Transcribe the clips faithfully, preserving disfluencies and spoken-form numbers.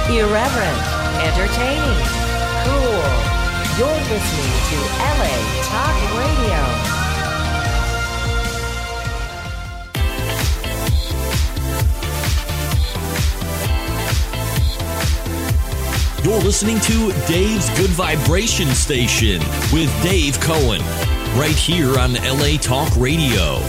Irreverent, entertaining, cool. You're listening to L A Talk Radio. You're listening to Dave's Good Vibration Station with Dave Cohen, right here on L A Talk Radio.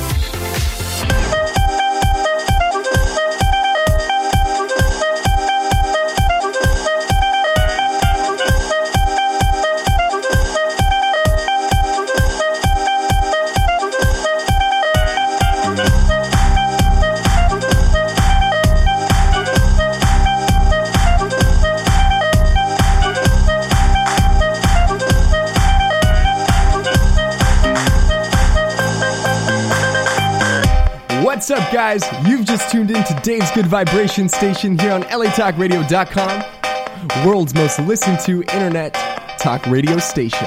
What's up, guys? You've just tuned in to Dave's Good Vibration Station here on L A Talk Radio dot com, world's most listened to internet talk radio station.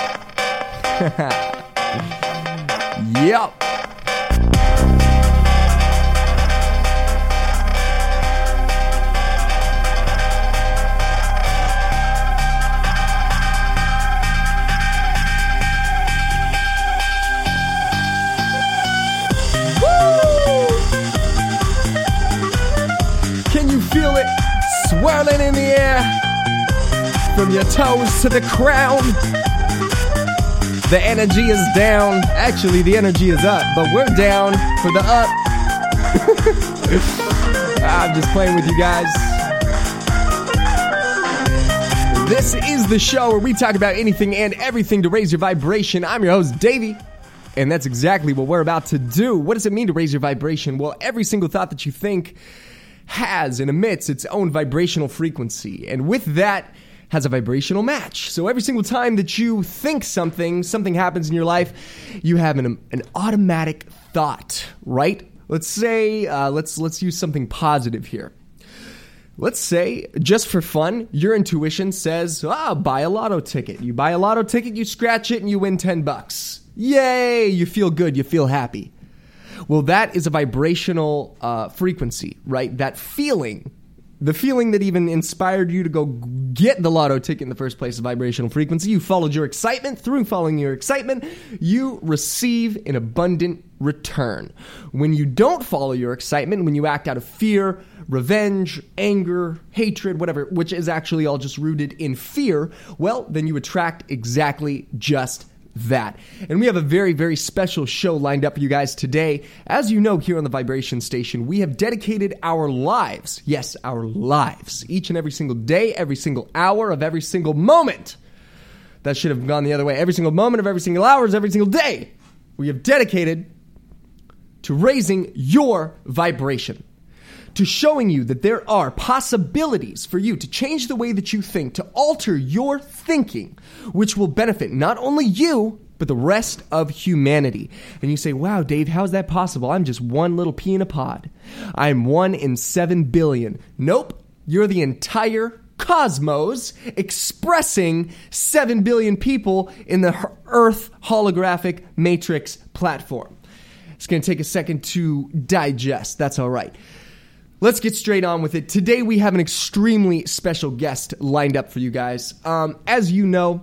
Yep. Feel it swirling in the air from your toes to the crown. The energy is down. Actually, the energy is up, but we're down for the up. I'm just playing with you guys. This is the show where we talk about anything and everything to raise your vibration. I'm your host, Davey, and that's exactly what we're about to do. What does it mean to raise your vibration? Well, every single thought that you think has and emits its own vibrational frequency, and with that has a vibrational match. So every single time that you think something, something happens in your life, you have an, an automatic thought, right? Let's say, uh, let's let's use something positive here. Let's say, just for fun, your intuition says, ah, buy a lotto ticket. You buy a lotto ticket, you scratch it, and you win ten bucks. Yay! You feel good, you feel happy. Well, that is a vibrational uh, frequency, right? That feeling, the feeling that even inspired you to go get the lotto ticket in the first place, is a vibrational frequency. You followed your excitement. Through following your excitement, you receive an abundant return. When you don't follow your excitement, when you act out of fear, revenge, anger, hatred, whatever, which is actually all just rooted in fear, well, then you attract exactly just that. And we have a very, very special show lined up for you guys today. As you know, here on the Vibration Station, we have dedicated our lives, yes, our lives, each and every single day, every single hour of every single moment. That should have gone the other way. Every single moment of every single hour, every single day, we have dedicated to raising your vibration, to showing you that there are possibilities for you to change the way that you think, to alter your thinking, which will benefit not only you, but the rest of humanity. And you say, wow, Dave, how is that possible? I'm just one little pea in a pod. I'm one in seven billion. Nope, you're the entire cosmos expressing seven billion people in the Earth holographic matrix platform. It's going to take a second to digest. That's all right. Let's get straight on with it. Today we have an extremely special guest lined up for you guys. Um, as you know,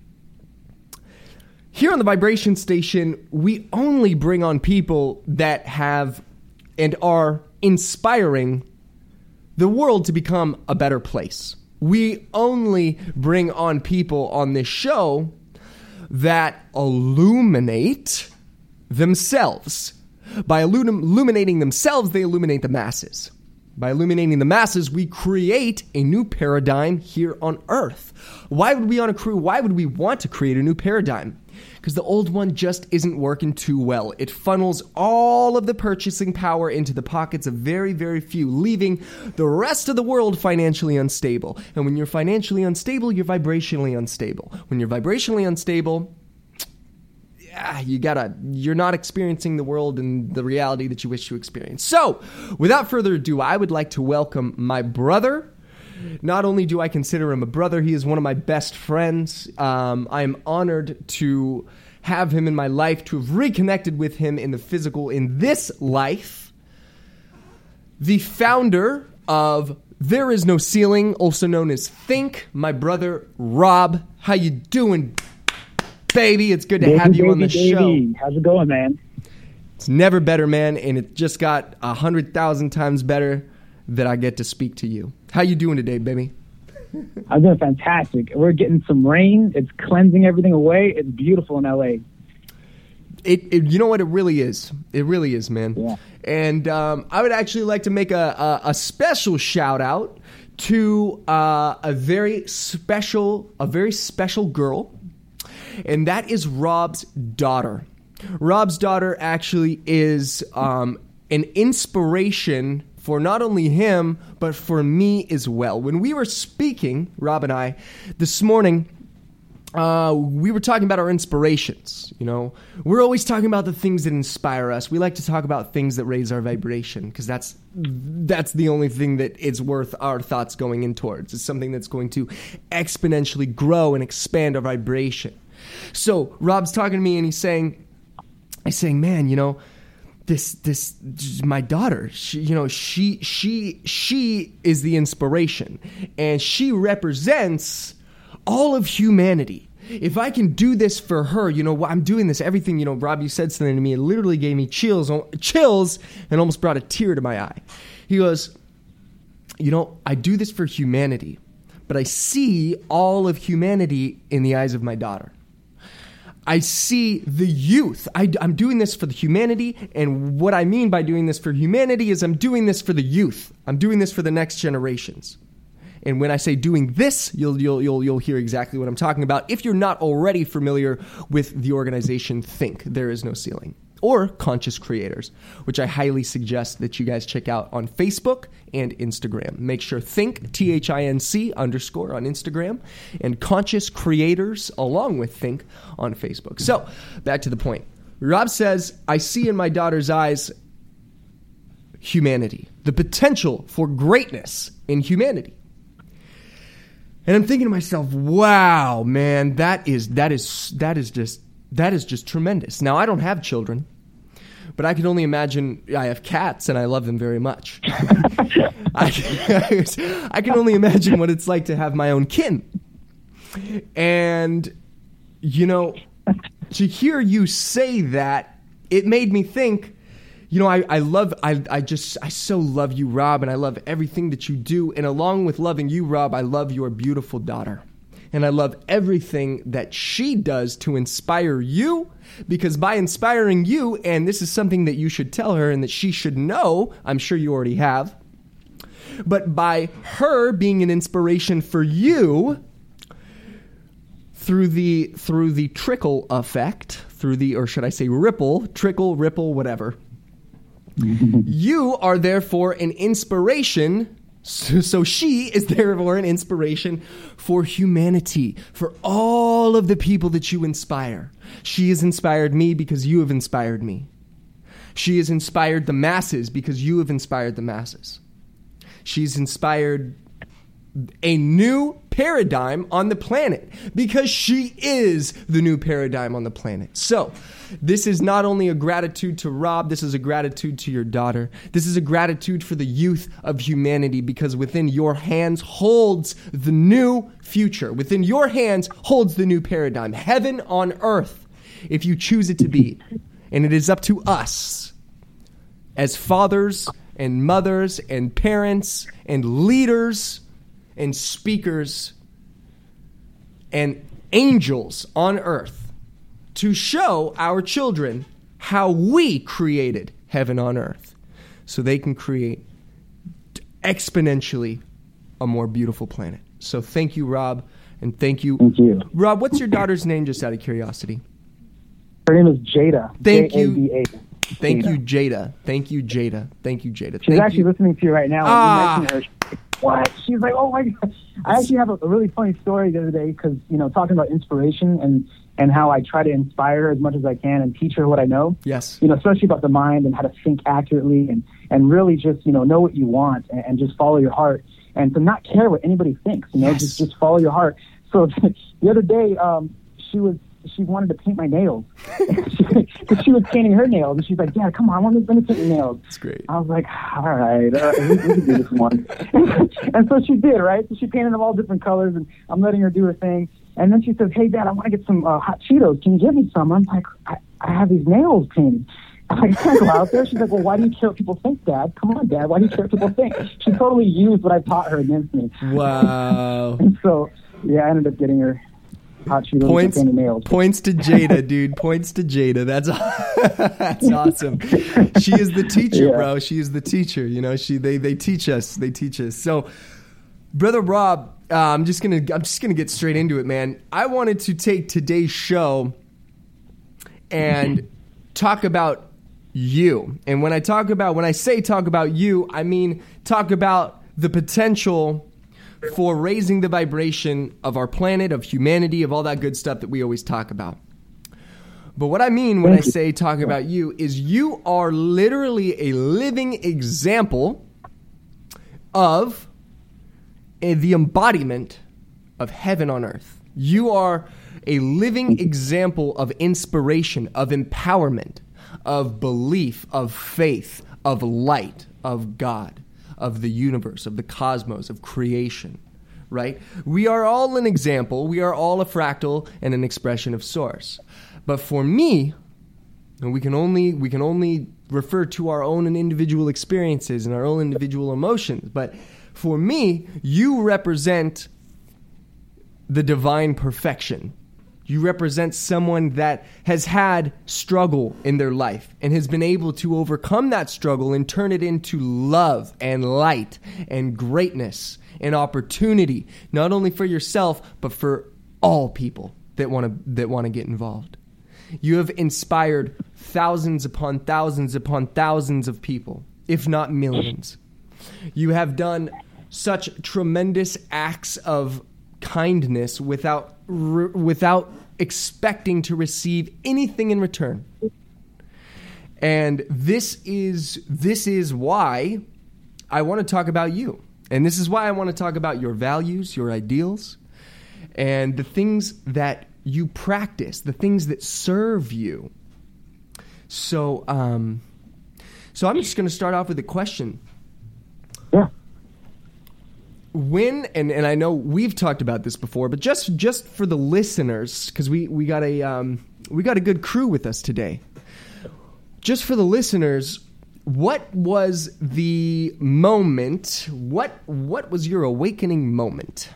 here on the Vibration Station, we only bring on people that have and are inspiring the world to become a better place. We only bring on people on this show that illuminate themselves. By illum- illuminating themselves, they illuminate the masses. By illuminating the masses, we create a new paradigm here on Earth. Why would we on a crew? Why would we want to create a new paradigm? Because the old one just isn't working too well. It funnels all of the purchasing power into the pockets of very, very few, leaving the rest of the world financially unstable. And when you're financially unstable, you're vibrationally unstable. When you're vibrationally unstable, yeah, you gotta, you're not experiencing the world and the reality that you wish to experience. So, without further ado, I would like to welcome my brother. Not only do I consider him a brother, he is one of my best friends. Um, I am honored to have him in my life, to have reconnected with him in the physical in this life. The founder of There is no ceiling, also known as Think, my brother Rob. How you doing, baby? It's good to Davey, have you Davey, on the Davey. show. How's it going, man? It's never better, man, and it just got a hundred thousand times better that I get to speak to you. How you doing today, baby? I'm doing fantastic. We're getting some rain. It's cleansing everything away. It's beautiful in L A. It, it you know what? It really is. It really is, man. Yeah. And um, I would actually like to make a, a, a special shout out to uh, a very special, a very special girl, and that is Rob's daughter. Rob's daughter actually is um, an inspiration for not only him, but for me as well. When we were speaking, Rob and I, this morning, uh, we were talking about our inspirations. You know, we're always talking about the things that inspire us. We like to talk about things that raise our vibration because that's that's the only thing that is worth our thoughts going in towards. It's something that's going to exponentially grow and expand our vibration. So Rob's talking to me and he's saying, he's saying, man, you know, this, this, my daughter, she, you know, she, she, she is the inspiration and she represents all of humanity. If I can do this for her, you know, I'm doing this, everything, you know, Rob, you said something to me, it literally gave me chills, chills and almost brought a tear to my eye. He goes, you know, I do this for humanity, but I see all of humanity in the eyes of my daughter. I see the youth. I, I'm doing this for the humanity, and what I mean by doing this for humanity is I'm doing this for the youth. I'm doing this for the next generations. And when I say doing this, you'll you'll you'll you'll hear exactly what I'm talking about. If you're not already familiar with the organization Think, There Is No Ceiling, or Conscious Creators, which I highly suggest that you guys check out on Facebook and Instagram. Make sure Think, T H I N C underscore on Instagram, and Conscious Creators along with Think on Facebook. So, back to the point. Rob says, I see in my daughter's eyes humanity, the potential for greatness in humanity. And I'm thinking to myself, wow, man, that is that is that is just that is just tremendous. Now, I don't have children, but I can only imagine. I have cats, and I love them very much. I, can, I can only imagine what it's like to have my own kin. And you know, to hear you say that, it made me think. You know, I, I love, I, I just, I so love you, Rob, and I love everything that you do. And along with loving you, Rob, I love your beautiful daughter. And I love everything that she does to inspire you, because by inspiring you, and this is something that you should tell her and that she should know, I'm sure you already have, but by her being an inspiration for you, through the, through the trickle effect, through the, or should I say ripple, trickle, ripple, whatever, you are therefore an inspiration, so, so she is therefore an inspiration for humanity, for all of the people that you inspire. She has inspired me because you have inspired me. She has inspired the masses because you have inspired the masses. She's inspired a new paradigm on the planet because she is the new paradigm on the planet. So, this is not only a gratitude to Rob, this is a gratitude to your daughter. This is a gratitude for the youth of humanity because within your hands holds the new future. Within your hands holds the new paradigm. Heaven on earth, if you choose it to be. And it is up to us as fathers and mothers and parents and leaders and speakers and angels on earth to show our children how we created heaven on earth so they can create exponentially a more beautiful planet. So thank you, Rob, and thank you. Thank you. Rob, what's your daughter's name, just out of curiosity? Her name is Jada. Thank J A D A. you. Thank Jada. you, Jada. Thank you, Jada. Thank you, Jada. She's Thank actually you. listening to you right now. Ah. You mentioned her. She's like, what? She's like, oh my God. I actually have a, a really funny story the other day because, you know, talking about inspiration and, and how I try to inspire her as much as I can and teach her what I know. Yes. You know, especially about the mind and how to think accurately and, and really just, you know, know what you want and, and just follow your heart and to not care what anybody thinks, you know, Yes. just, just follow your heart. So the other day, um, she was she wanted to paint my nails. Because she was painting her nails, and she's like, Dad, come on, let me, let me paint your nails. That's great. I was like, all right, uh, we, we can do this one. And so she did, right? So she painted them all different colors, and I'm letting her do her thing. And then she says, hey, Dad, I want to get some uh, hot Cheetos. Can you give me some? I'm like, I, I have these nails painted. I'm like, I can't go out there. She's like, well, why do you care what people think, Dad? Come on, Dad. Why do you care what people think? She totally used what I taught her against me. Wow. And so, yeah, I ended up getting her hot Cheetos Points, and nails. points to Jada, dude. Points to Jada. That's that's awesome. She is the teacher, Yeah. bro. She is the teacher. You know, she they they teach us. They teach us. So, Brother Rob, uh, I'm just gonna I'm just gonna get straight into it, man. I wanted to take today's show and talk about you. And when I talk about when I say talk about you, I mean talk about the potential for raising the vibration of our planet, of humanity, of all that good stuff that we always talk about. But what I mean when I say talk about you is you are literally a living example of a, the embodiment of heaven on earth. You are a living example of inspiration, of empowerment, of belief, of faith, of light, of God, of the universe, of the cosmos, of creation, right? We are all an example. We are all a fractal and an expression of source. But for me, and we can only we can only refer to our own and individual experiences and our own individual emotions. But for me, you represent the divine perfection. You represent someone that has had struggle in their life and has been able to overcome that struggle and turn it into love and light and greatness and opportunity, not only for yourself, but for all people that want to that want to get involved. You have inspired thousands upon thousands upon thousands of people, if not millions. You have done such tremendous acts of kindness without r- without expecting to receive anything in return. And this is this is why I want to talk about you. And this is why I want to talk about your values, your ideals, and the things that you practice, the things that serve you. So, um, so I'm just going to start off with a question. Yeah. When, and, and I know we've talked about this before, but just just for the listeners, because we, we got a um, we got a good crew with us today. Just for the listeners, what was the moment? What what was your awakening moment?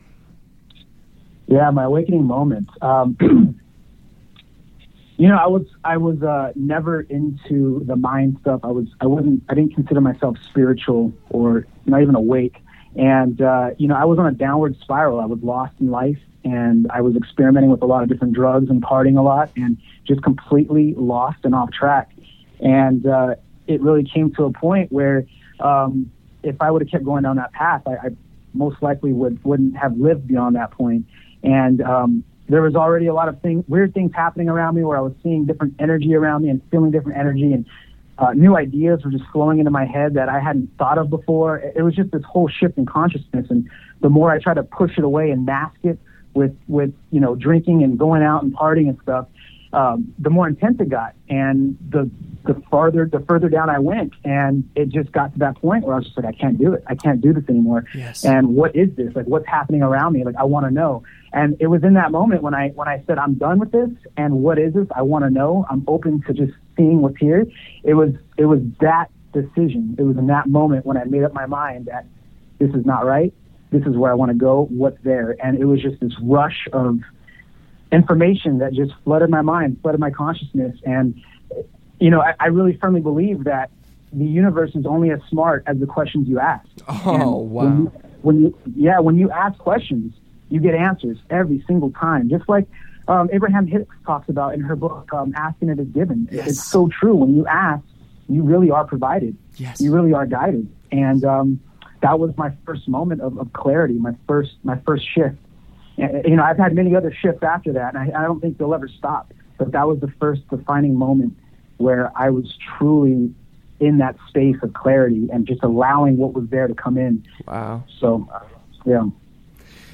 Yeah, my awakening moment. Um, you know, I was I was uh, never into the mind stuff. I was I wasn't I didn't consider myself spiritual or not even awake. And, uh, you know, I was on a downward spiral. I was lost in life, and I was experimenting with a lot of different drugs and partying a lot and just completely lost and off track. And uh, it really came to a point where um, if I would have kept going down that path, I, I most likely would, wouldn't have lived beyond that point. And um, there was already a lot of things, weird things happening around me where I was seeing different energy around me and feeling different energy, and Uh, new ideas were just flowing into my head that I hadn't thought of before. It was just this whole shift in consciousness. And the more I tried to push it away and mask it with, with you know, drinking and going out and partying and stuff, um, the more intense it got. And the the farther the further down I went. And it just got to that point where I was just like, I can't do it. I can't do this anymore. Yes. And what is this? Like, what's happening around me? Like, I want to know. And it was in that moment when I when I said, I'm done with this. And what is this? I want to know. I'm open to just seeing what's here. It was it was that decision. It was in that moment when I made up my mind that this is not right. This is where I want to go. What's there? And it was just this rush of information that just flooded my mind, flooded my consciousness. And, you know, I, I really firmly believe that the universe is only as smart as the questions you ask. Oh, and wow. When you, when you, yeah, when you ask questions, you get answers every single time. Just like um, Abraham Hicks talks about in her book, um, Asking It Is Given. Yes. It's so true. When you ask, you really are provided. Yes. You really are guided. And um, that was my first moment of, of clarity, my first my first shift. And, you know, I've had many other shifts after that, and I, I don't think they'll ever stop. But that was the first defining moment where I was truly in that space of clarity and just allowing what was there to come in. Wow. So, yeah.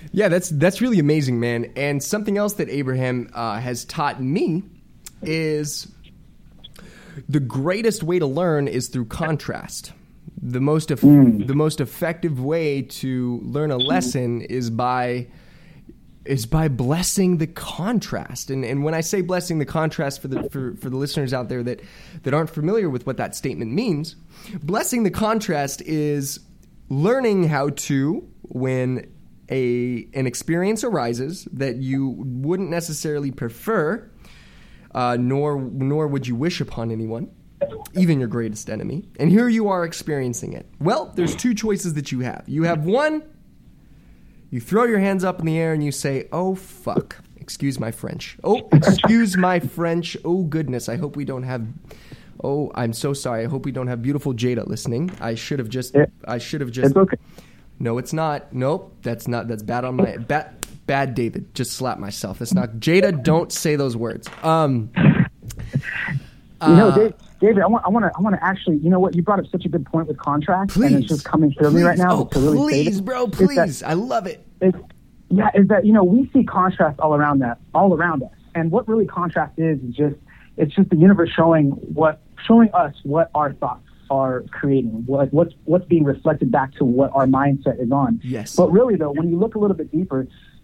Yeah, that's that's really amazing, man. And something else that Abraham uh, has taught me is the greatest way to learn is through contrast. The most eff- mm. the most effective way to learn a lesson is by is by blessing the contrast. And and when I say blessing the contrast for the for, for the listeners out there that, that aren't familiar with what that statement means, blessing the contrast is learning how to, when a an experience arises that you wouldn't necessarily prefer, uh, nor nor would you wish upon anyone, even your greatest enemy, and here you are experiencing it. Well, there's two choices that you have. You have one, you throw your hands up in the air and you say, oh, fuck. Excuse my French. Oh, excuse my French. Oh, goodness. I hope we don't have... Oh, I'm so sorry. I hope we don't have beautiful Jada listening. I should have just... It, I should have just... It's okay. No, it's not. Nope. That's not... That's bad on my... Bad, bad David. Just slap myself. That's not... Jada, don't say those words. Um... You know, uh, Dave, David, I want, I want to, I want to actually, you know what? You brought up such a good point with contrast, please, and it's just coming through please, me right now. Oh, to really please, say bro, please! that, I love it. It's, yeah, is that you know we see contrast all around that, all around us, and what really contrast is is just it's just the universe showing what, showing us what our thoughts are creating, what what's what's being reflected back to what our mindset is on. Yes. But really, though, when you look a little bit deeper,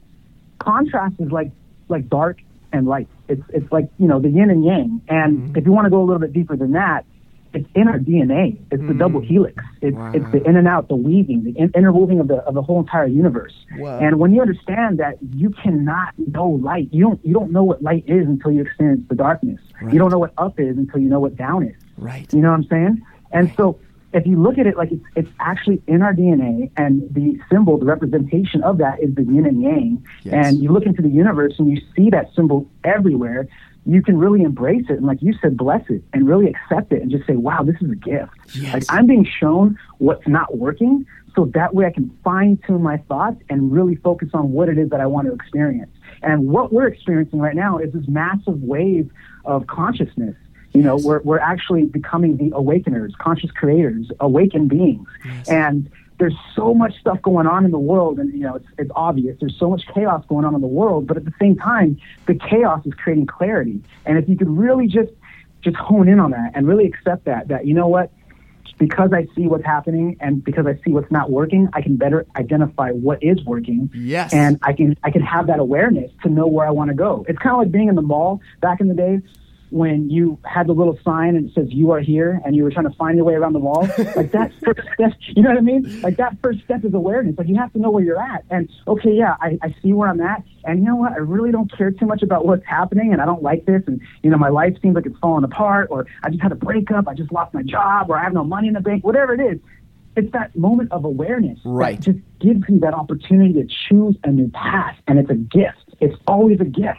contrast is like like dark and light. It's it's like, you know, the yin and yang. And mm-hmm. if you want to go a little bit deeper than that, it's in our D N A. It's mm-hmm. the double helix. It's wow. it's the in and out, the weaving, the in, interweaving of the of the whole entire universe. Wow. And when you understand that you cannot know light, you don't you don't know what light is until you experience the darkness. Right. You don't know what up is until you know what down is. Right. You know what I'm saying? And right. so if you look at it like it's, it's actually in our D N A, and the symbol, the representation of that is the yin and yang, yes. and you look into the universe and you see that symbol everywhere, you can really embrace it and, like you said, bless it and really accept it and just say, wow, this is a gift. Yes. Like, I'm being shown what's not working, so that way I can fine-tune my thoughts and really focus on what it is that I want to experience. And what we're experiencing right now is this massive wave of consciousness. You know, we're we're actually becoming the awakeners, conscious creators, awakened beings. Yes. And there's so much stuff going on in the world, and, you know, it's it's obvious. There's so much chaos going on in the world, but at the same time, the chaos is creating clarity. And if you could really just just hone in on that and really accept that, that, you know what, because I see what's happening and because I see what's not working, I can better identify what is working. Yes. And I can I can have that awareness to know where I want to go. It's kind of like being in the mall back in the day, when you had the little sign and it says "you are here" and you were trying to find your way around the mall. Like, that first step, you know what I mean? Like, that first step is awareness. Like, you have to know where you're at. And, okay, yeah, I, I see where I'm at. And you know what? I really don't care too much about what's happening, and I don't like this. And, you know, my life seems like it's falling apart, or I just had a breakup, I just lost my job, or I have no money in the bank, whatever it is. It's that moment of awareness right. that just gives you that opportunity to choose a new path. And it's a gift. It's always a gift.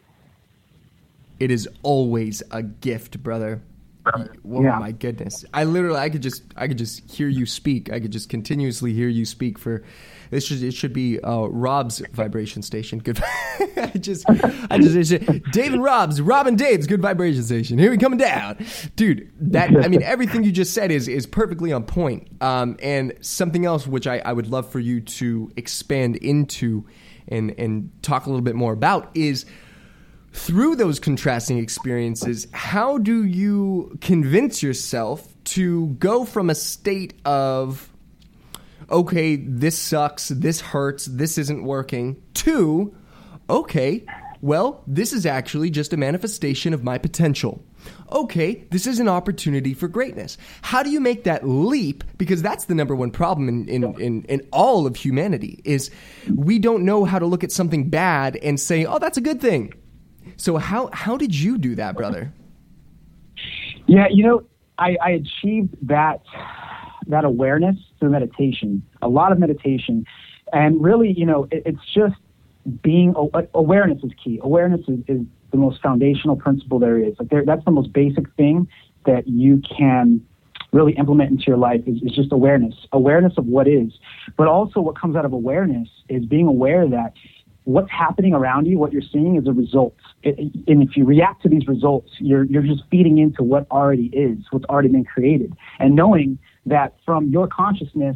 It is always a gift, brother. Oh yeah. My goodness! I literally, I could just, I could just hear you speak. I could just continuously hear you speak. For this should, it should be uh, Rob's vibration station. Good. I just, I just, Dave and Rob's, Rob and Dave's good vibration station. Here we coming down, dude. That, I mean, everything you just said is is perfectly on point. Um, and something else which I, I would love for you to expand into and and talk a little bit more about is, through those contrasting experiences, how do you convince yourself to go from a state of, okay, this sucks, this hurts, this isn't working, to, okay, well, this is actually just a manifestation of my potential. Okay, this is an opportunity for greatness. How do you make that leap? Because that's the number one problem in, in, in, in all of humanity, is we don't know how to look at something bad and say, oh, that's a good thing. So how how did you do that, brother? Yeah, you know, I, I achieved that that awareness through meditation, a lot of meditation. And really, you know, it, it's just being, awareness is key. Awareness is, is the most foundational principle there is. Like there, that's the most basic thing that you can really implement into your life is, is just awareness, awareness of what is. But also what comes out of awareness is being aware that what's happening around you, what you're seeing, is a result. It, and if you react to these results, you're you're just feeding into what already is, what's already been created. And knowing that from your consciousness,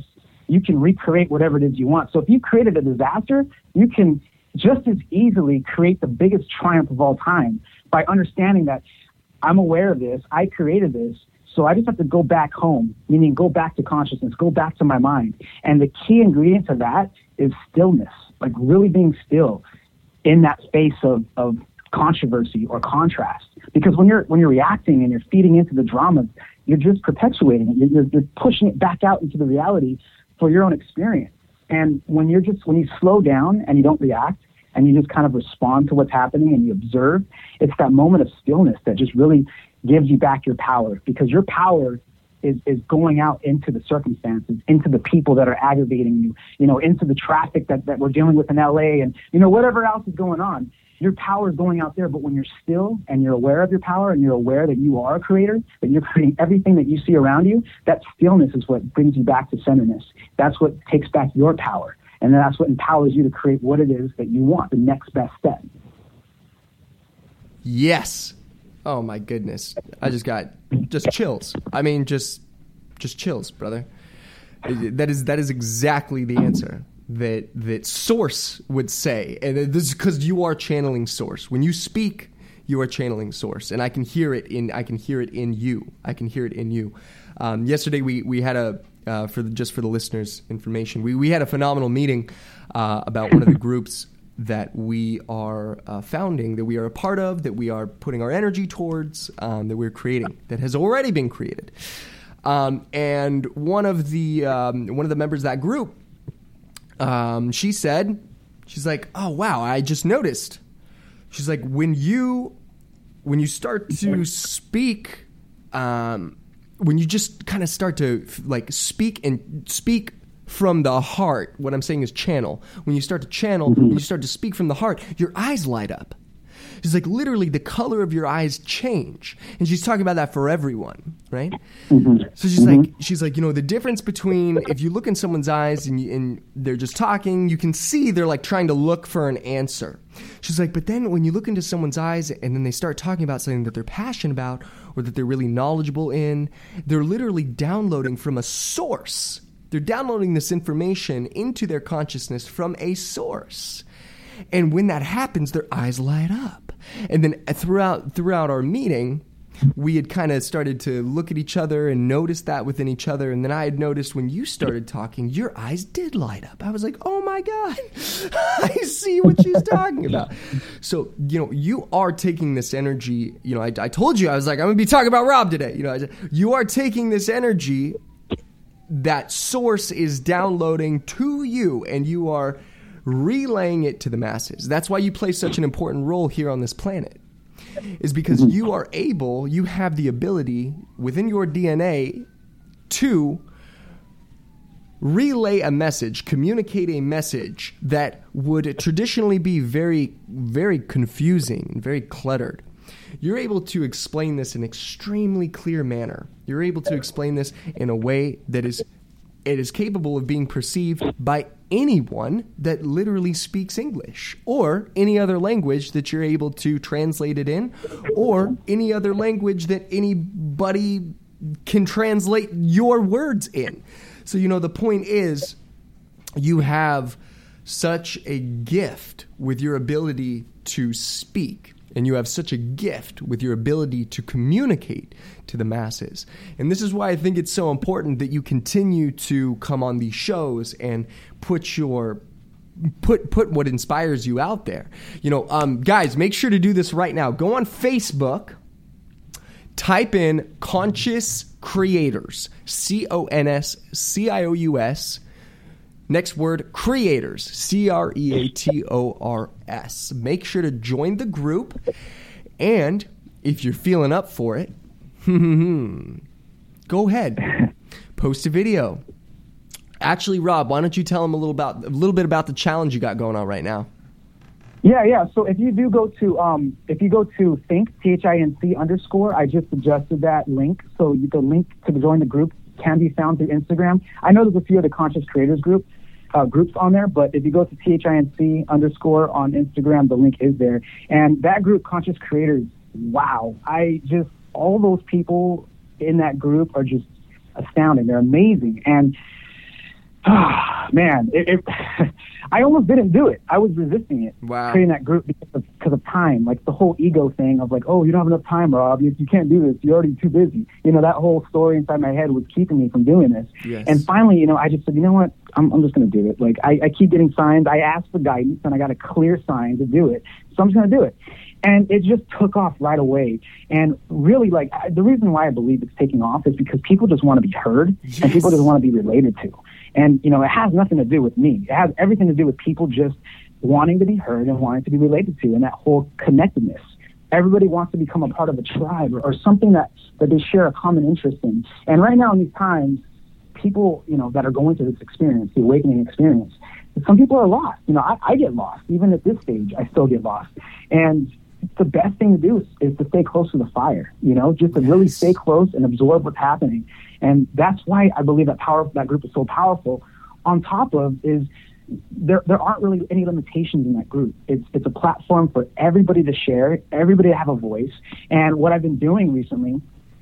you can recreate whatever it is you want. So if you created a disaster, you can just as easily create the biggest triumph of all time by understanding that I'm aware of this, I created this, so I just have to go back home, meaning go back to consciousness, go back to my mind. And the key ingredient to that is stillness, like really being still in that space of, of controversy or contrast. Because when you're when you're reacting and you're feeding into the drama, you're just perpetuating it. You're, you're pushing it back out into the reality for your own experience. And when you're just when you slow down and you don't react and you just kind of respond to what's happening and you observe, it's that moment of stillness that just really gives you back your power, because your power is, is going out into the circumstances, into the people that are aggravating you, you know, into the traffic that, that we're dealing with in L A and, you know, whatever else is going on. Your power is going out there, but when you're still and you're aware of your power and you're aware that you are a creator, that you're creating everything that you see around you, that stillness is what brings you back to centeredness. That's what takes back your power. And that's what empowers you to create what it is that you want, the next best step. Yes. Oh my goodness. I just got just chills. I mean, just just chills, brother. That is that is exactly the answer that that Source would say. And this is because you are channeling Source. When you speak, you are channeling Source. And I can hear it in I can hear it in you. I can hear it in you. Um, yesterday we, we had a uh, for the, just for the listeners' information, we, we had a phenomenal meeting uh, about one of the groups that we are uh, founding, that we are a part of, that we are putting our energy towards, um, that we're creating, that has already been created. Um, and one of the um, one of the members of that group, um, she said, she's like, "Oh wow, I just noticed." She's like, "When you when you start to speak, um, when you just kind of start to like speak and speak." from the heart, what I'm saying is channel. When you start to channel, when you start to speak from the heart, your eyes light up. She's like, literally, the color of your eyes change. And she's talking about that for everyone, right? Mm-hmm. So she's mm-hmm. like, she's like, you know, the difference between if you look in someone's eyes and, you, and they're just talking, you can see they're like trying to look for an answer. She's like, but then when you look into someone's eyes and then they start talking about something that they're passionate about or that they're really knowledgeable in, they're literally downloading from a source. They're downloading this information into their consciousness from a source. And when that happens, their eyes light up. And then throughout throughout our meeting, we had kind of started to look at each other and notice that within each other. And then I had noticed when you started talking, your eyes did light up. I was like, oh my God, I see what she's talking about. So, you know, you are taking this energy. You know, I, I told you, I was like, I'm going to be talking about Rob today. You know, I said, you are taking this energy that source is downloading to you, and you are relaying it to the masses. That's why you play such an important role here on this planet, is because you are able, you have the ability within your D N A to relay a message, communicate a message that would traditionally be very, very confusing and very cluttered. You're able to explain this in an extremely clear manner. You're able to explain this in a way that is it is capable of being perceived by anyone that literally speaks English or any other language that you're able to translate it in, or any other language that anybody can translate your words in. So, you know, the point is you have such a gift with your ability to speak. And you have such a gift with your ability to communicate to the masses. And this is why I think it's so important that you continue to come on these shows and put your put put what inspires you out there. You know, um, guys, make sure to do this right now. Go on Facebook, type in Conscious Creators, C O N S C I O U S. Next word, creators, C R E A T O R S. Make sure to join the group, and if you're feeling up for it, go ahead, post a video. Actually, Rob, why don't you tell them a little about a little bit about the challenge you got going on right now? Yeah, yeah. So if you do go to um, if you go to think T H I N C underscore, I just suggested that link. So the link to join the group can be found through Instagram. I know there's a few of the Conscious Creators group uh, groups on there, but if you go to T H I N C underscore on Instagram, the link is there. And that group, Conscious Creators, wow, I just, all those people in that group are just astounding. They're amazing. And Ah, man, it, it, I almost didn't do it. I was resisting it, wow. creating that group because of, because of time, like the whole ego thing of like, oh, you don't have enough time, Rob. You, you can't do this. You're already too busy. You know, that whole story inside my head was keeping me from doing this. Yes. And finally, you know, I just said, you know what? I'm, I'm just going to do it. Like, I, I keep getting signs. I asked for guidance, and I got a clear sign to do it. So I'm just going to do it. And it just took off right away. And really, like, I, the reason why I believe it's taking off is because people just want to be heard, yes. and people just want to be related to. And, you know, it has nothing to do with me. It has everything to do with people just wanting to be heard and wanting to be related to, and that whole connectedness. Everybody wants to become a part of a tribe or, or something that, that they share a common interest in. And right now in these times, people, you know, that are going through this experience, the awakening experience, some people are lost. You know, I, I get lost. Even at this stage, I still get lost. And the best thing to do is, is to stay close to the fire, you know, just to really stay close and absorb what's happening. And that's why I believe that power, that group is so powerful. On top of is there there aren't really any limitations in that group. It's it's a platform for everybody to share, everybody to have a voice. And what I've been doing recently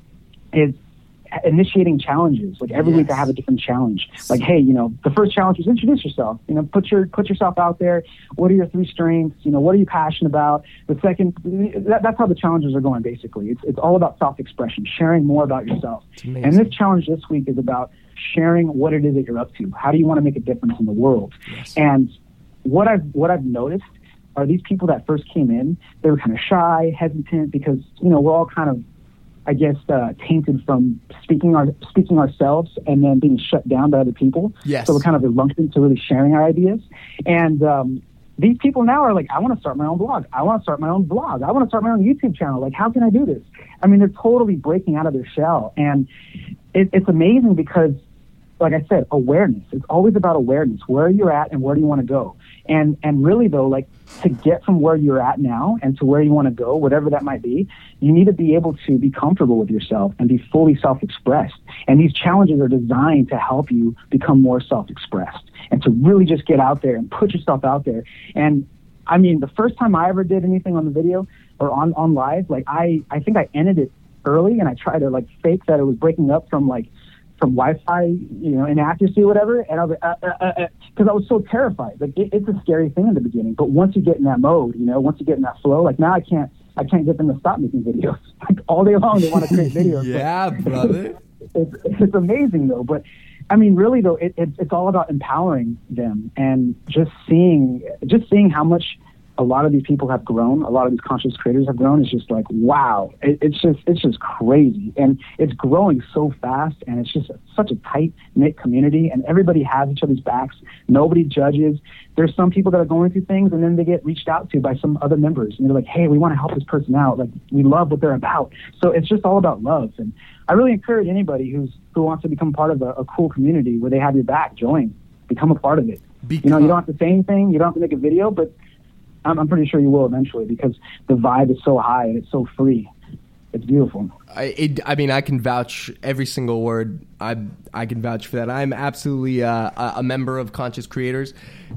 is initiating challenges. Like every yes. week I have a different challenge. Like, hey, you know, the first challenge is introduce yourself. You know, put your put yourself out there. What are your three strengths? You know, what are you passionate about? The second, that, that's how the challenges are going. Basically, it's it's all about self-expression, sharing more about yourself. And this challenge this week is about sharing what it is that you're up to. How do you want to make a difference in the world? Yes. And what I've what I've noticed are these people that first came in, they were kind of shy, hesitant, because you know we're all kind of, I guess, uh, tainted from speaking our speaking ourselves and then being shut down by other people. Yes. So we're kind of reluctant to really sharing our ideas. And um, these people now are like, I want to start my own blog. I want to start my own blog. I want to start my own YouTube channel. Like, how can I do this? I mean, they're totally breaking out of their shell. And it, it's amazing because, like I said, awareness. It's always about awareness. Where you're at and where do you want to go? And and really, though, like, to get from where you're at now and to where you want to go, whatever that might be, you need to be able to be comfortable with yourself and be fully self-expressed. And these challenges are designed to help you become more self-expressed and to really just get out there and put yourself out there. And I mean, the first time I ever did anything on the video or on, on live, like I, I think I ended it early and I tried to like fake that it was breaking up from like from Wi-Fi, you know, inaccuracy or whatever. And I was like, because uh, uh, uh, I was so terrified. Like it, it's a scary thing in the beginning, but once you get in that mode, you know, once you get in that flow, like now I can't, I can't get them to stop making videos. Like all day long, they want to create videos. Yeah, brother. It's, it's amazing though. But I mean, really though, it, it, it's all about empowering them and just seeing, just seeing how much a lot of these people have grown, a lot of these conscious creators have grown. It's just like, wow, it, it's just, it's just crazy. And it's growing so fast and it's just such a tight knit community and everybody has each other's backs. Nobody judges. There's some people that are going through things and then they get reached out to by some other members and they're like, hey, we want to help this person out. Like we love what they're about. So it's just all about love. And I really encourage anybody who's, who wants to become part of a, a cool community where they have your back, join, become a part of it. Become. You know, you don't have to say anything. You don't have to make a video, but I'm, I'm pretty sure you will eventually because the vibe is so high and it's so free. It's beautiful. I, it, I mean, I can vouch every single word. I I can vouch for that. I'm absolutely uh, a, a member of Conscious Creators,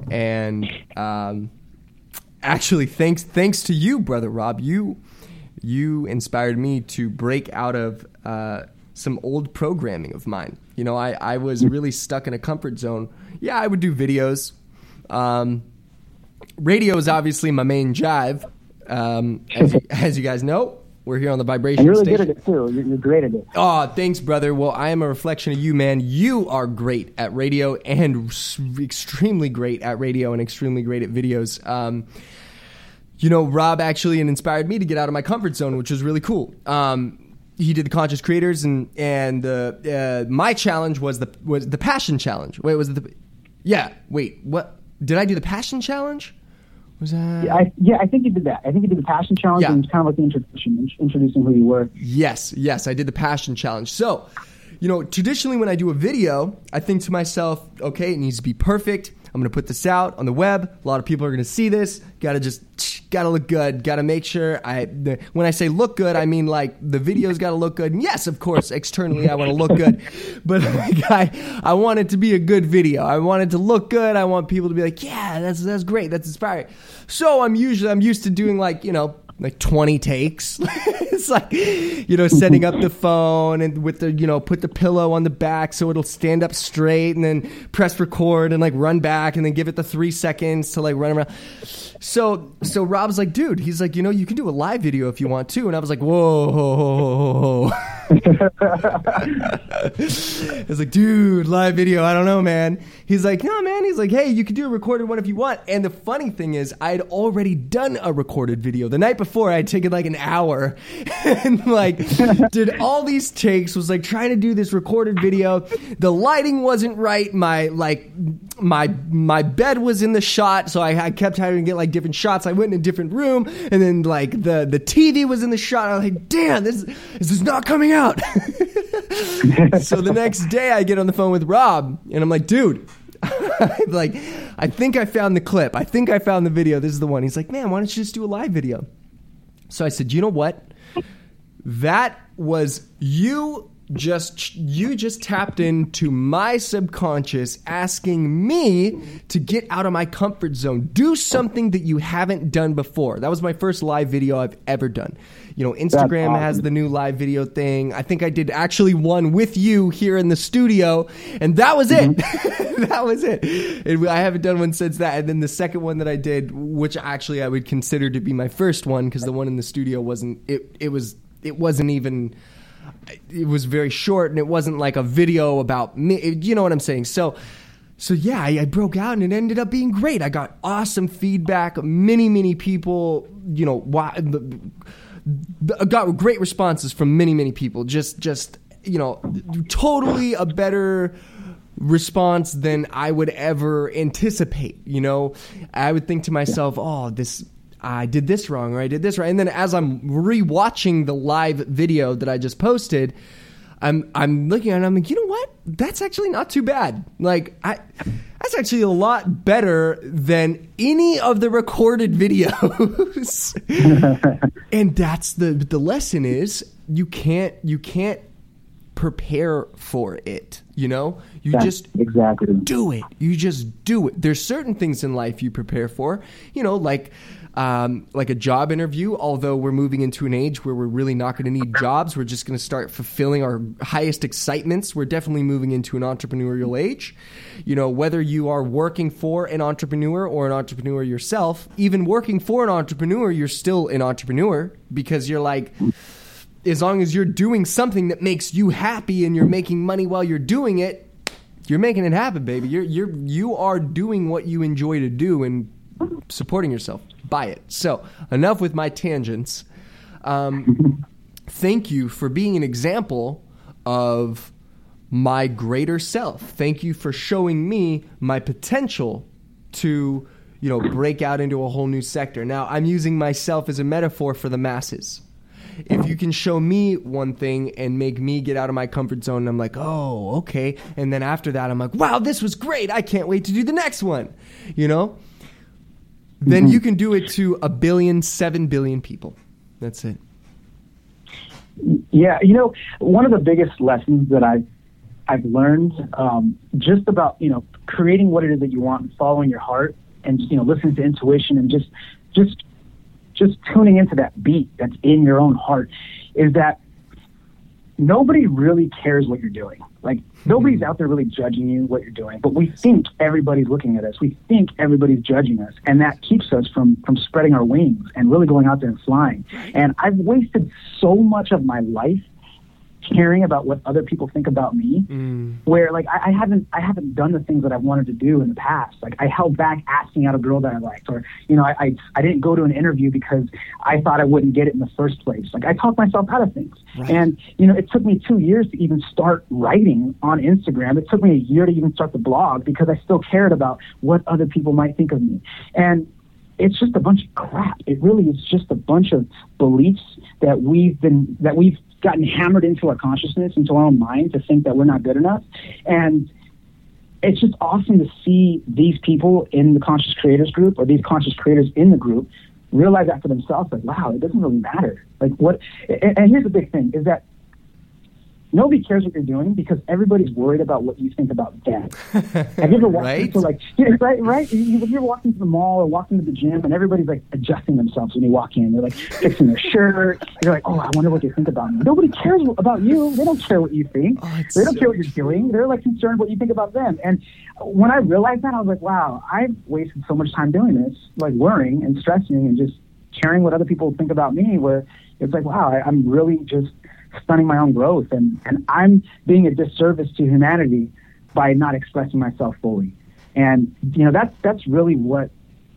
and um, actually, thanks thanks to you, brother Rob, you you inspired me to break out of uh, some old programming of mine. You know, I, I was really stuck in a comfort zone. Yeah, I would do videos. Um, radio is obviously my main jive. Um, as, you, as you guys know, we're here on the Vibration Station. You're really Station. good at it, too. You're, you're great at it. Oh, thanks, brother. Well, I am a reflection of you, man. You are great at radio and extremely great at radio and extremely great at videos. Um, you know, Rob actually inspired me to get out of my comfort zone, which was really cool. Um, he did the Conscious Creators, and and uh, uh, my challenge was the was the Passion Challenge. Wait, was it the? Yeah. Wait. What? Did I do the Passion Challenge? Was that? Yeah, I, yeah, I think you did that. I think you did the Passion Challenge, yeah. And it was kind of like the introduction, introducing who you were. Yes, yes, I did the Passion Challenge. So, you know, traditionally when I do a video, I think to myself, okay, it needs to be perfect. I'm going to put this out on the web. A lot of people are going to see this. Got to just, got to look good. Got to make sure I, the, when I say look good, I mean like the video's got to look good. And yes, of course, externally I want to look good. But like, I, I want it to be a good video. I want it to look good. I want people to be like, yeah, that's, that's great. That's inspiring. So I'm usually, I'm used to doing like, you know, like twenty takes. It's like, you know, setting up the phone and with the, you know, put the pillow on the back so it'll stand up straight, and then press record and like run back and then give it the three seconds to like run around. So, so Rob's like, dude, he's like, you know, you can do a live video if you want to. And I was like, whoa. I was like, dude, live video. I don't know, man. He's like, no, man. He's like, hey, you can do a recorded one if you want. And the funny thing is, I'd already done a recorded video the night before. I'd taken like an hour and like did all these takes, was like trying to do this recorded video. The lighting wasn't right. My like my my bed was in the shot, so I, I kept having to get like different shots. I went in a different room, and then like the the T V was in the shot. I was like, damn, this this is not coming out. So the next day I get on the phone with Rob and I'm like, dude, like, I think I found the clip. I think I found the video. This is the one. He's like, man, why don't you just do a live video? So I said, you know what? That was you just you just tapped into my subconscious asking me to get out of my comfort zone. Do something that you haven't done before. That was my first live video I've ever done. You know, Instagram awesome. has the new live video thing. I think I did actually one with you here in the studio, and that was it. Mm-hmm. That was it. And I haven't done one since that. And then the second one that I did, which actually I would consider to be my first one, because the one in the studio wasn't, it, it was, it wasn't even, it was very short, and it wasn't like a video about me. You know what I'm saying? So, so yeah, I, I broke out, and it ended up being great. I got awesome feedback. Many, many people, you know, why, got great responses from many, many people. Just, just, you know, totally a better response than I would ever anticipate. You know, I would think to myself, oh, this, I did this wrong, or I did this right. And then as I'm rewatching the live video that I just posted, I'm I'm looking at it and I'm like, you know what? That's actually not too bad. Like, I that's actually a lot better than any of the recorded videos. And that's the the lesson is you can't you can't prepare for it, you know? You That's just exactly do it. You just do it. There's certain things in life you prepare for, you know, like um, like a job interview. Although we're moving into an age where we're really not going to need jobs, we're just going to start fulfilling our highest excitements. We're definitely moving into an entrepreneurial age. You know, whether you are working for an entrepreneur or an entrepreneur yourself, even working for an entrepreneur, you're still an entrepreneur, because you're like, as long as you're doing something that makes you happy and you're making money while you're doing it, you're making it happen, baby. You're you're you are doing what you enjoy to do and supporting yourself by it. So enough with my tangents. Um, thank you for being an example of my greater self. Thank you for showing me my potential to, you know, break out into a whole new sector. Now, I'm using myself as a metaphor for the masses. If you can show me one thing and make me get out of my comfort zone, I'm like, oh, okay. And then after that, I'm like, wow, this was great. I can't wait to do the next one. You know? Then mm-hmm. you can do it to a billion, seven billion people. That's it. Yeah. You know, one of the biggest lessons that I've, I've learned um, just about, you know, creating what it is that you want and following your heart and, you know, listening to intuition and just, just, just tuning into that beat that's in your own heart, is that nobody really cares what you're doing. Like, nobody's out there really judging you what you're doing, but we think everybody's looking at us. We think everybody's judging us, and that keeps us from, from spreading our wings and really going out there and flying. And I've wasted so much of my life caring about what other people think about me, mm. where like I, I haven't I haven't done the things that I wanted to do in the past. Like, I held back asking out a girl that I liked, or you know I, I I didn't go to an interview because I thought I wouldn't get it in the first place. Like, I talked myself out of things, right. And you know it took me two years to even start writing on Instagram. It took me a year to even start the blog because I still cared about what other people might think of me. And it's just a bunch of crap. It really is just a bunch of beliefs that we've been that we've gotten hammered into our consciousness, into our own mind, to think that we're not good enough. And it's just awesome to see these people in the Conscious Creators group, or these conscious creators in the group, realize that for themselves, like, wow, it doesn't really matter. Like, what, and, and here's the big thing, is that nobody cares what you're doing because everybody's worried about what you think about them. Have you ever walked Right? into like, right, right? You- If you're walking to the mall or walking to the gym and everybody's like adjusting themselves when you walk in, they're like fixing their shirt. You're like, oh, I wonder what they think about me. Nobody cares about you. They don't care what you think. Oh, it's they don't so care what you're doing. They're like concerned what you think about them. And when I realized that, I was like, wow, I've wasted so much time doing this, like worrying and stressing and just caring what other people think about me, where it's like, wow, I, I'm really just stunning my own growth, and, and I'm being a disservice to humanity by not expressing myself fully. And, you know, that's, that's really what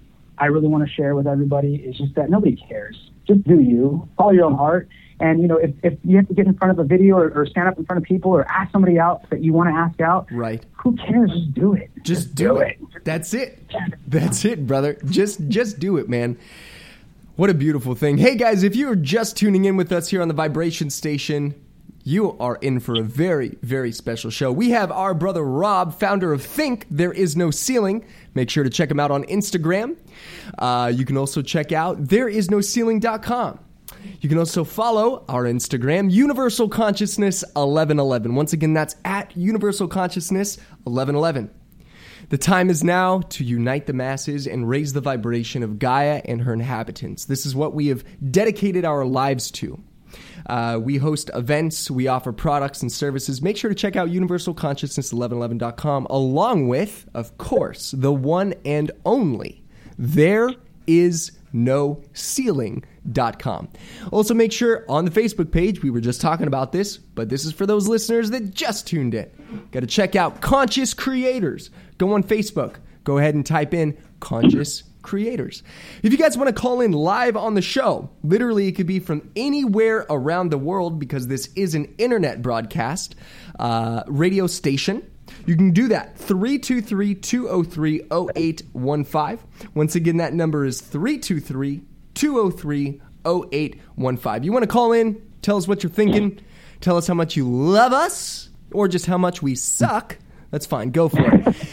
I really want to share with everybody, is just that nobody cares. Just do you. Follow your own heart. And, you know, if, if you have to get in front of a video or, or stand up in front of people or ask somebody out that you want to ask out, Right. who cares? Just do it. Just do it. That's it. That's it, brother. Just just do it, man. What a beautiful thing. Hey, guys, if you are just tuning in with us here on the Vibration Station, you are in for a very, very special show. We have our brother Rob, founder of Think There Is No Ceiling. Make sure to check him out on Instagram. Uh, you can also check out there is no ceiling dot com. You can also follow our Instagram, Universal Consciousness eleven eleven. Once again, that's at Universal Consciousness eleven eleven. The time is now to unite the masses and raise the vibration of Gaia and her inhabitants. This is what we have dedicated our lives to. Uh, we host events, we offer products and services. Make sure to check out universal consciousness eleven eleven dot com, along with, of course, the one and only There Is No Ceiling dot com. Also, make sure on the Facebook page, we were just talking about this, but this is for those listeners that just tuned in. Got to check out Conscious Creators. Go on Facebook. Go ahead and type in Conscious Creators. If you guys want to call in live on the show, literally it could be from anywhere around the world because this is an internet broadcast uh, radio station. You can do that, three two three, two oh three, oh eight one five. Once again, that number is three two three, two oh three, oh eight one five. You want to call in, tell us what you're thinking, tell us how much you love us, or just how much we suck. That's fine, go for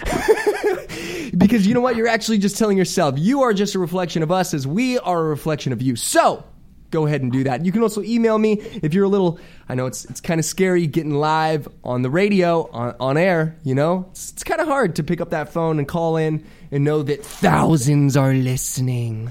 it. Because you know what? You're actually just telling yourself. You are just a reflection of us as we are a reflection of you. So, go ahead and do that. You can also email me if you're a little, I know it's it's kind of scary getting live on the radio, on, on air, you know? It's, it's kind of hard to pick up that phone and call in and know that thousands are listening.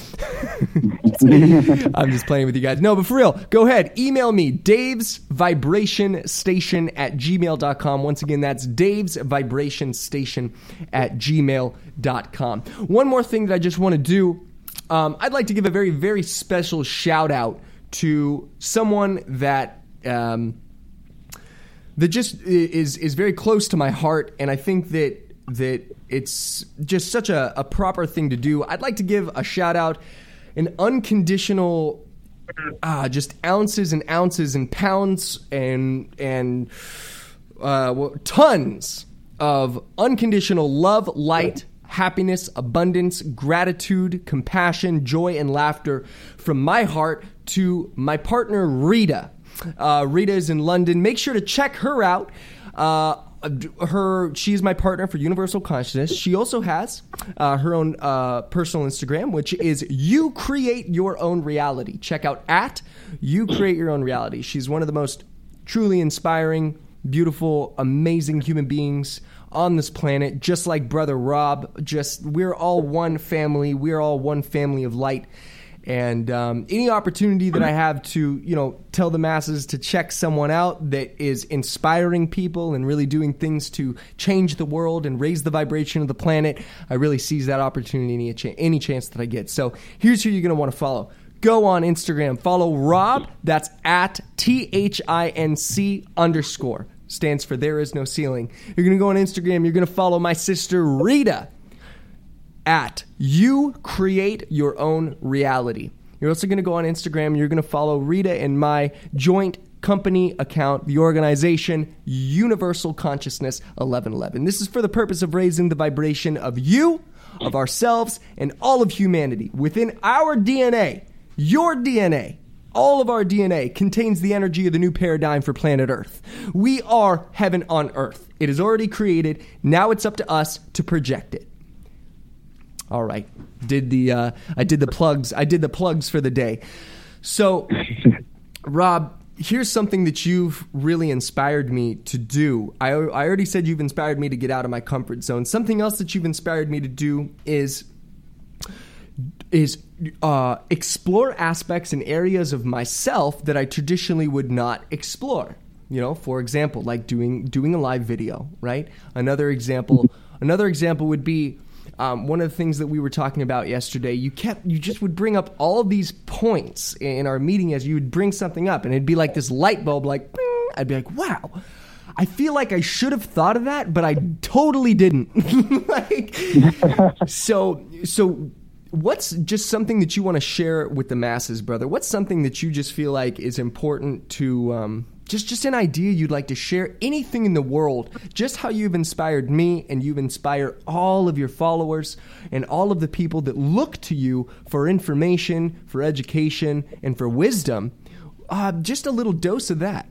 I'm just playing with you guys. No, but for real, go ahead. Email me, Dave's Vibration Station at gmail dot com. Once again, that's Dave's Vibration Station at gmail dot com. One more thing that I just want to do. Um, I'd like to give a very, very special shout out to someone that um, that just is is very close to my heart, and I think that that it's just such a, a proper thing to do. I'd like to give a shout out, an unconditional, uh, just ounces and ounces and pounds and and uh, well, tons of unconditional love, light, happiness, abundance, gratitude, compassion, joy, and laughter from my heart to my partner, Rita. Uh, Rita is in London. Make sure to check her out. Uh, her, she's my partner for Universal Consciousness. She also has uh, her own uh, personal Instagram, which is You Create Your Own Reality. Check out at You Create Your Own Reality. She's one of the most truly inspiring, beautiful, amazing human beings on this planet, just like Brother Rob. Just we're all one family. We're all one family of light. And um, any opportunity that I have to, you know, tell the masses to check someone out that is inspiring people and really doing things to change the world and raise the vibration of the planet, I really seize that opportunity any, ch- any chance that I get. So here's who you're going to want to follow. Go on Instagram. Follow Rob. That's at T H I N C underscore. Stands for There Is No Ceiling. You're going to go on Instagram. You're going to follow my sister Rita at You Create Your Own Reality. You're also going to go on Instagram. You're going to follow Rita and my joint company account, the organization Universal Consciousness eleven eleven. This is for the purpose of raising the vibration of you, of ourselves, and all of humanity. Within our D N A, your D N A, all of our D N A contains the energy of the new paradigm for planet Earth. We are heaven on earth. It is already created. Now it's up to us to project it. All right. Did the uh, I did the plugs. I did the plugs for the day. So, Rob, here's something that you've really inspired me to do. I, I already said you've inspired me to get out of my comfort zone. Something else that you've inspired me to do is is uh, explore aspects and areas of myself that I traditionally would not explore. You know, for example, like doing doing a live video, right? Another example, another example would be um, one of the things that we were talking about yesterday. You kept, you just would bring up all of these points in our meeting as you would bring something up, and it'd be like this light bulb, like bing. I'd be like, wow. I feel like I should have thought of that, but I totally didn't. like, so, so. What's just something that you want to share with the masses, brother? What's something that you just feel like is important to, um, just, just an idea you'd like to share? Anything in the world, just how you've inspired me and you've inspired all of your followers and all of the people that look to you for information, for education, and for wisdom. Uh, just a little dose of that.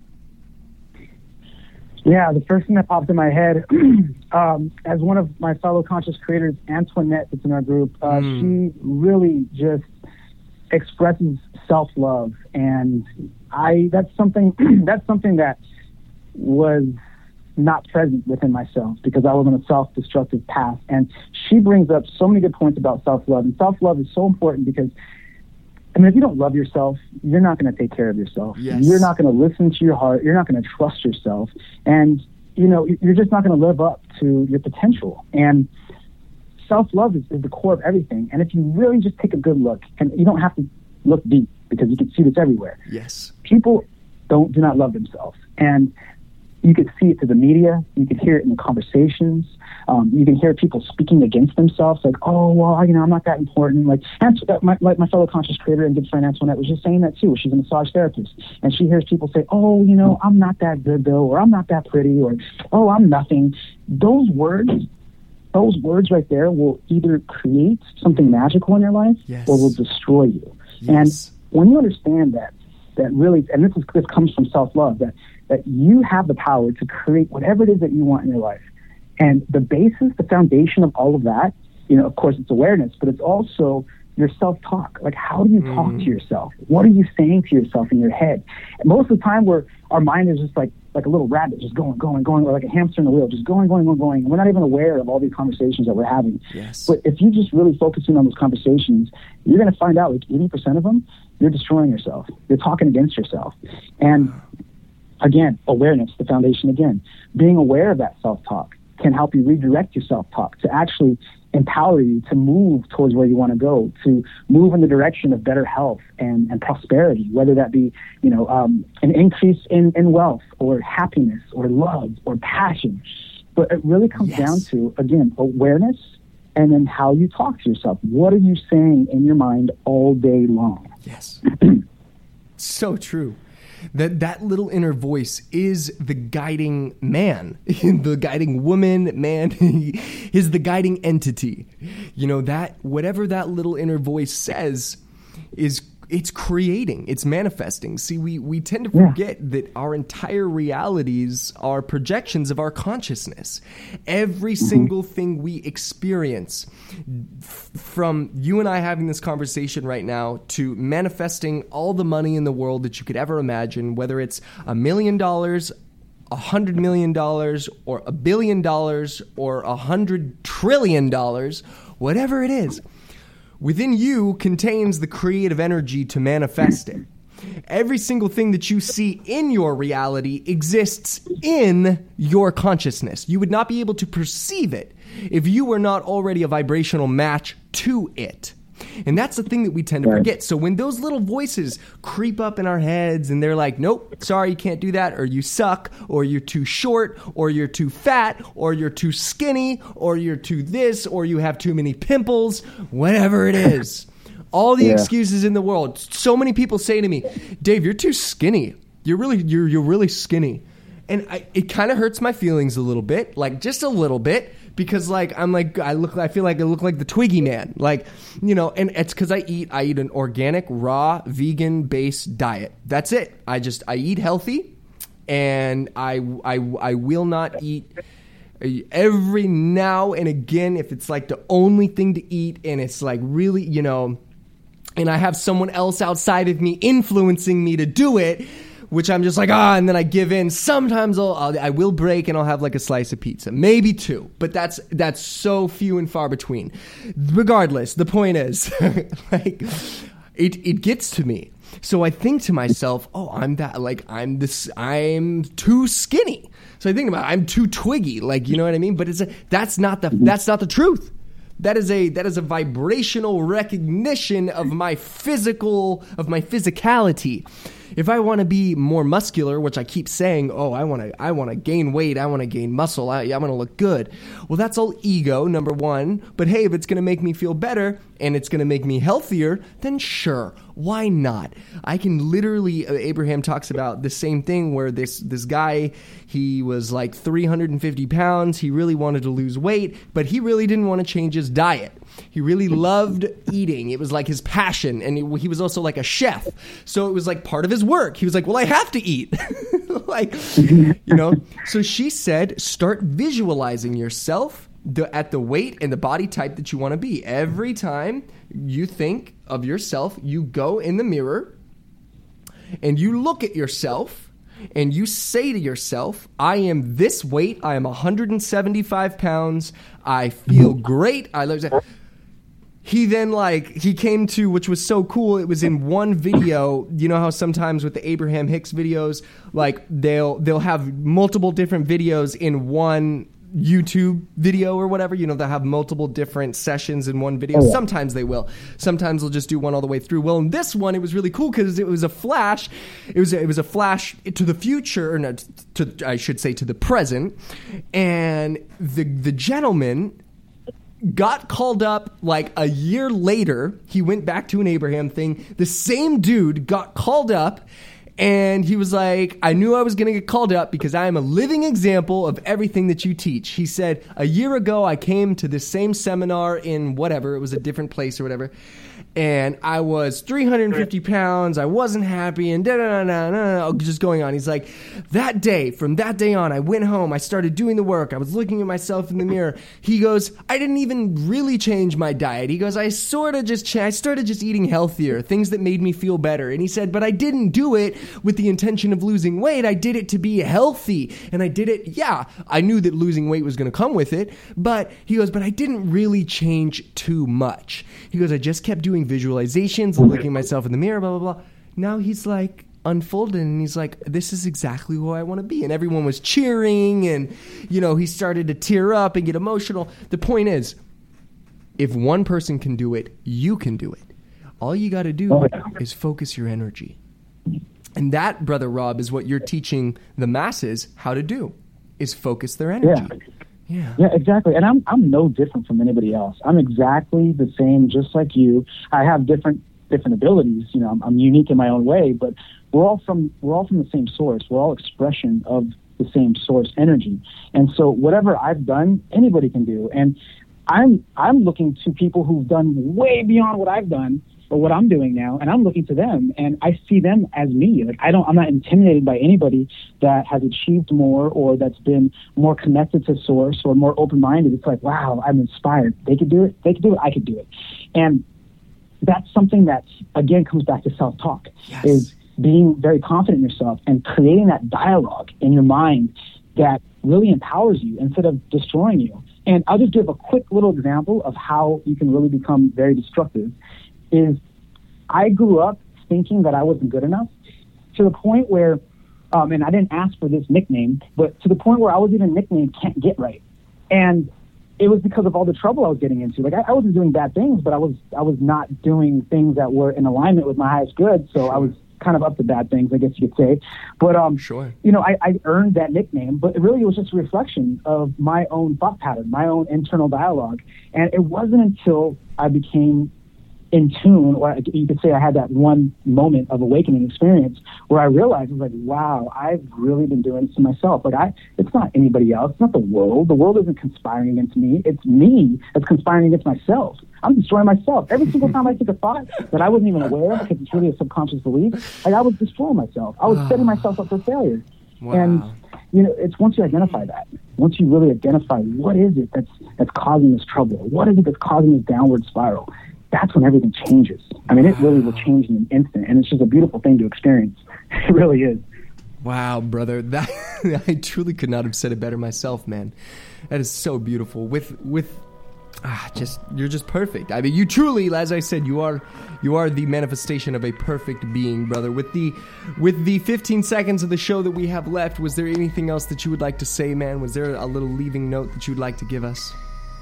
Yeah, the first thing that popped in my head, um, as one of my fellow conscious creators, Antoinette, that's in our group, uh, mm. she really just expresses self-love, and I that's something that's something that was not present within myself because I was on a self-destructive path. And she brings up so many good points about self-love, and self-love is so important because, I mean, if you don't love yourself, you're not going to take care of yourself. Yes. You're not going to listen to your heart. You're not going to trust yourself. And, you know, you're just not going to live up to your potential. And self-love is, is the core of everything. And if you really just take a good look, and you don't have to look deep because you can see this everywhere. Yes. People don't do not love themselves. And you could see it through the media. You could hear it in the conversations. Um, you can hear people speaking against themselves, like, "Oh, well, you know, I'm not that important." Like, my, like my fellow conscious creator and good friend Antoinette was just saying that too. She's a massage therapist, and she hears people say, "Oh, you know, I'm not that good, though," or "I'm not that pretty," or "Oh, I'm nothing." Those words, those words right there, will either create something magical in your life, yes, or will destroy you. Yes. And when you understand that, that really, and this is this comes from self-love, that that you have the power to create whatever it is that you want in your life. And the basis, the foundation of all of that, you know, of course, it's awareness, but it's also your self-talk. Like, how do you talk mm. to yourself? What are you saying to yourself in your head? And most of the time, where our mind is just like like a little rabbit, just going, going, going, or like a hamster in a wheel, just going, going, going, going. And we're not even aware of all these conversations that we're having. Yes. But if you just really focus in on those conversations, you're going to find out like eighty percent of them, you're destroying yourself. You're talking against yourself. And again, awareness, the foundation again. Being aware of that self-talk can help you redirect your self-talk to actually empower you to move towards where you want to go, to move in the direction of better health and, and prosperity, whether that be, you know, um, an increase in, in wealth or happiness or love or passion. But it really comes yes. down to, again, awareness and then how you talk to yourself. What are you saying in your mind all day long? Yes. So true. That that little inner voice is the guiding man, the guiding woman, man, is the guiding entity. You know, that whatever that little inner voice says is it's creating, it's manifesting. See, we, we tend to forget yeah. that our entire realities are projections of our consciousness. Every mm-hmm. single thing we experience, f- from you and I having this conversation right now to manifesting all the money in the world that you could ever imagine, whether it's a million dollars, a hundred million dollars, or a billion dollars, or a hundred trillion dollars, whatever it is, within you contains the creative energy to manifest it. Every single thing that you see in your reality exists in your consciousness. You would not be able to perceive it if you were not already a vibrational match to it. And that's the thing that we tend to forget. So when those little voices creep up in our heads and they're like, nope, sorry, you can't do that, or you suck, or you're too short, or you're too fat, or you're too skinny, or you're too this, or you have too many pimples, whatever it is. All the yeah. excuses in the world. So many people say to me, Dave, you're too skinny. You're really, you're, you're really skinny. And I, it kind of hurts my feelings a little bit, like just a little bit. Because like I'm like I look I feel like I look like the Twiggy Man, like, you know, and it's because I eat I eat an organic, raw, vegan based diet. That's it. I just I eat healthy, and I I I will not eat every now and again if it's like the only thing to eat, and it's like really, you know, and I have someone else outside of me influencing me to do it. which I'm just like, ah, and then I give in. Sometimes I'll, I'll I will break and I'll have like a slice of pizza, maybe two, but that's that's so few and far between. Regardless, the point is, like, it it gets to me. So I think to myself, oh, I'm that, like, I'm this, I'm too skinny. So I think about, I'm too twiggy, like, you know what I mean? But it's a, that's not the, that's not the truth. That is a, that is a vibrational recognition of my physical, of my physicality. If I want to be more muscular, which I keep saying, oh, I want to, I want to gain weight, I want to gain muscle, I, I want to look good. Well, that's all ego, number one. But hey, if it's going to make me feel better and it's going to make me healthier, then sure, why not? I can literally, uh, Abraham talks about the same thing where this this guy, he was like three hundred fifty pounds. He really wanted to lose weight, but he really didn't want to change his diet. He really loved eating. It was like his passion, and he, he was also like a chef. So it was like part of his work. He was like, well, I have to eat. Like, you know. So she said, start visualizing yourself the, at the weight and the body type that you want to be. Every time you think of yourself, you go in the mirror and you look at yourself and you say to yourself, I am this weight. I am one hundred seventy-five pounds. I feel great. I love that. He then, like, he came to, which was so cool, it was in one video. You know how sometimes with the Abraham Hicks videos, like, they'll they'll have multiple different videos in one YouTube video or whatever. You know, they'll have multiple different sessions in one video. Oh, yeah. Sometimes they will. Sometimes they'll just do one all the way through. Well, in this one, it was really cool because it was a flash. It was a, it was a flash to the future, or not to, I should say, to the present. And the the gentleman got called up like a year later. He went back to an Abraham thing. The same dude got called up, and he was like, I knew I was going to get called up because I am a living example of everything that you teach. He said, a year ago, I came to this same seminar in whatever, it was a different place or whatever, and I was three hundred fifty pounds. I wasn't happy, and da da da da da, just going on. He's like, that day, from that day on, I went home. I started doing the work. I was looking at myself in the mirror. He goes, I didn't even really change my diet. He goes, I sort of just, ch- I started just eating healthier, things that made me feel better. And he said, but I didn't do it with the intention of losing weight. I did it to be healthy, and I did it. Yeah, I knew that losing weight was going to come with it, but he goes, but I didn't really change too much. He goes, I just kept doing visualizations and looking at myself in the mirror, blah, blah, blah. Now he's like unfolded, and he's like, this is exactly who I want to be. And everyone was cheering, and, you know, he started to tear up and get emotional. The point is, if one person can do it, you can do it. All you got to do oh, yeah. is focus your energy. And that, Brother Rob, is what you're teaching the masses how to do, is focus their energy. Yeah. Yeah. yeah, exactly. And I'm I'm no different from anybody else. I'm exactly the same, just like you. I have different different abilities. You know, I'm, I'm unique in my own way, but we're all from we're all from the same source. We're all expression of the same source energy. And so whatever I've done, anybody can do. And I'm I'm looking to people who've done way beyond what I've done or what I'm doing now, and I'm looking to them, and I see them as me. Like I don't, I'm not intimidated by anybody that has achieved more or that's been more connected to source or more open-minded. It's like, wow, I'm inspired. They could do it. They could do it. I could do it. And that's something that, again, comes back to self-talk, yes. is being very confident in yourself and creating that dialogue in your mind that really empowers you instead of destroying you. And I'll just give a quick little example of how you can really become very destructive. Is I grew up thinking that I wasn't good enough to the point where, um, and I didn't ask for this nickname, but to the point where I was even nicknamed Can't Get Right. And it was because of all the trouble I was getting into. Like I, I wasn't doing bad things, but I was I was not doing things that were in alignment with my highest good. So I was kind of up to bad things, I guess you could say. But, um, sure. you know, I, I earned that nickname, but it really was just a reflection of my own thought pattern, my own internal dialogue. And it wasn't until I became in tune, or you could say I had that one moment of awakening experience where I realized, I was like, wow, I've really been doing this to myself. Like I, it's not anybody else. It's not the world. The world isn't conspiring against me. It's me that's conspiring against myself. I'm destroying myself. Every single time I think a thought that I wasn't even aware of, because it's really a subconscious belief, like I was destroying myself. I was setting myself up for failure. Wow. And, you know, it's once you identify that, once you really identify what is it that's, that's causing this trouble, what is it that's causing this downward spiral, that's when everything changes. I mean, it really will change in an instant, and it's just a beautiful thing to experience. It really is. Wow, brother. That I truly could not have said it better myself, man. That is so beautiful. With with ah, just you're just perfect. I mean, you truly, as I said, you are you are the manifestation of a perfect being, brother. With the with the fifteen seconds of the show that we have left, was there anything else that you would like to say, man? Was there a little leaving note that you would like to give us?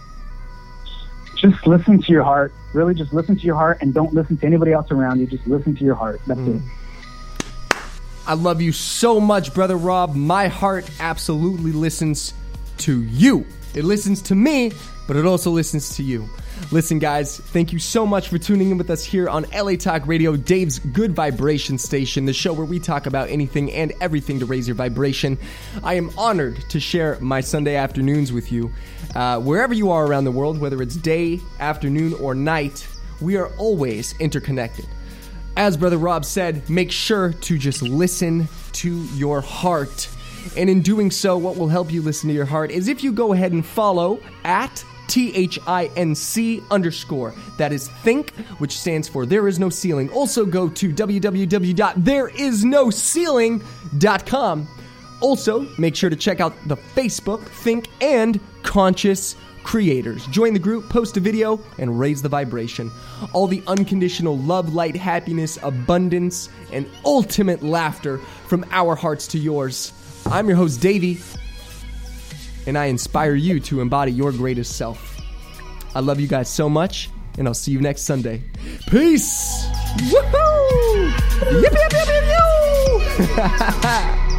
Just listen to your heart. Really, just listen to your heart and don't listen to anybody else around you. Just listen to your heart. That's mm. it. I love you so much, Brother Rob. My heart absolutely listens to you. It listens to me, but it also listens to you. Listen, guys, thank you so much for tuning in with us here on L A Talk Radio, Dave's Good Vibration Station, the show where we talk about anything and everything to raise your vibration. I am honored to share my Sunday afternoons with you. Uh, wherever you are around the world, whether it's day, afternoon, or night, we are always interconnected. As Brother Rob said, make sure to just listen to your heart. And in doing so, what will help you listen to your heart is if you go ahead and follow at T H I N C underscore. That is Think, which stands for There Is No Ceiling. Also go to w w w dot there is no ceiling dot com. Also, make sure to check out the Facebook, Think, and Conscious Creators. Join the group, post a video, and raise the vibration. All the unconditional love, light, happiness, abundance, and ultimate laughter from our hearts to yours. I'm your host, Davey, and I inspire you to embody your greatest self. I love you guys so much, and I'll see you next Sunday. Peace! Woohoo! Yippee, yippee, yippee, yippee!